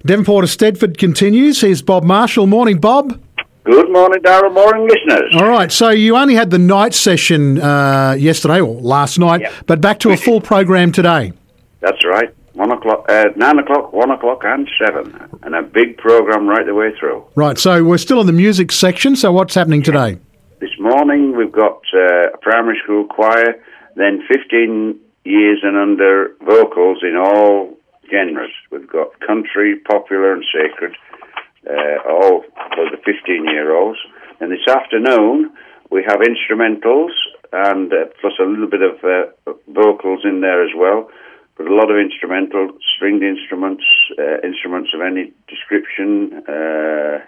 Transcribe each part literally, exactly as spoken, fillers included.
Devonport to Stedford continues. Here's Bob Marshall. Morning, Bob. Good morning, Darryl. Morning, listeners. All right, so you only had the night session uh, yesterday or last night, Yep. but back to a full program today. That's right. One o'clock, uh, nine o'clock, one o'clock, and seven, and a big program right the way through. Right, so we're still in the music section. So what's happening today? This morning we've got uh, a primary school choir, then fifteen years and under vocals in all genres. We've got country, popular, and sacred. Uh, all for the fifteen-year-olds. And this afternoon, we have instrumentals and uh, plus a little bit of uh, vocals in there as well. But a lot of instrumental, stringed instruments, uh, instruments of any description. Uh,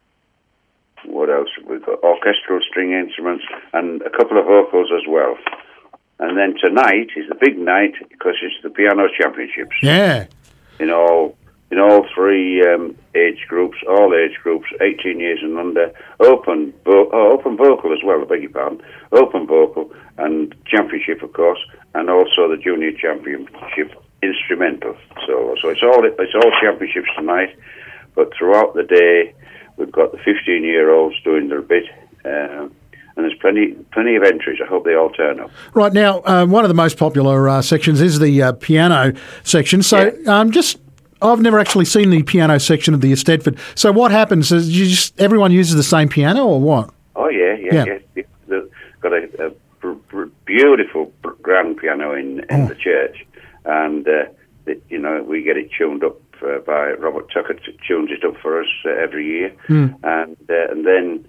what else? We've got orchestral string instruments and a couple of vocals as well. And then tonight is the big night because it's the piano championships. Yeah. In all... In all three um, age groups, all age groups, eighteen years and under, open vo- oh, open vocal as well, I beg your pardon, open vocal and championship, of course, and also the junior championship instrumental. So, so it's all it's all championships tonight, but throughout the day, we've got the fifteen-year-olds doing their bit. Um, And there's plenty, plenty of entries. I hope they all turn up. Right now, uh, one of the most popular uh, sections is the uh, piano section. So, Yeah. um, just I've never actually seen the piano section of the Stedford. So, what happens is you just everyone uses the same piano, or what? Oh yeah, yeah, Yeah. yeah. They've got a, a br- br- beautiful br- grand piano in, in Oh. the church, and uh, the, you know we get it tuned up uh, by Robert Tucker. T- tunes it up for us uh, every year, Mm. and uh, and then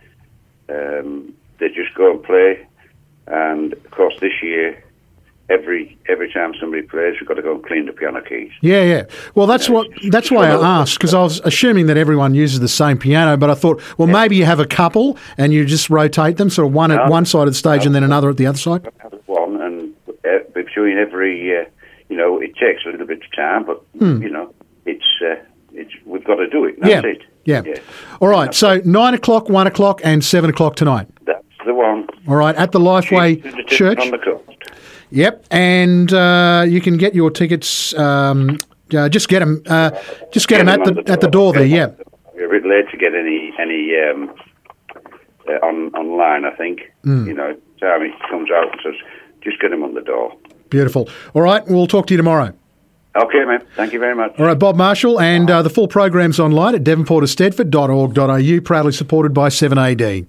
um, they just go and play. And of course, this year, every every time somebody plays, we've got to go and clean the piano keys. Yeah, yeah. Well, that's what that's why I asked, because I was assuming that everyone uses the same piano, but I thought, well, maybe you have a couple and you just rotate them, sort of one at No. one side of the stage and then another at the other side. Have one, and uh, between every, uh, you know, it takes a little bit of time, but you know, it's uh, it's we've got to do it. That's yeah. it. yeah, Yeah. All right. So nine o'clock, one o'clock, and seven o'clock tonight. That's the one. All right, at the Lifeway To the tip Church. on the coast. Yep, and uh, you can get your tickets. Um, uh, just get them. Uh, just get, them at the, at the door there. Yeah. We're a bit late to get any any um, uh, on online. I think Mm. you know, time it comes out and says, just get them on the door. Beautiful. All right, we'll talk to you tomorrow. Okay, man. Thank you very much. All right, Bob Marshall, and uh, the full program's online at devonport to stedford dot org dot a u, proudly supported by seven A D.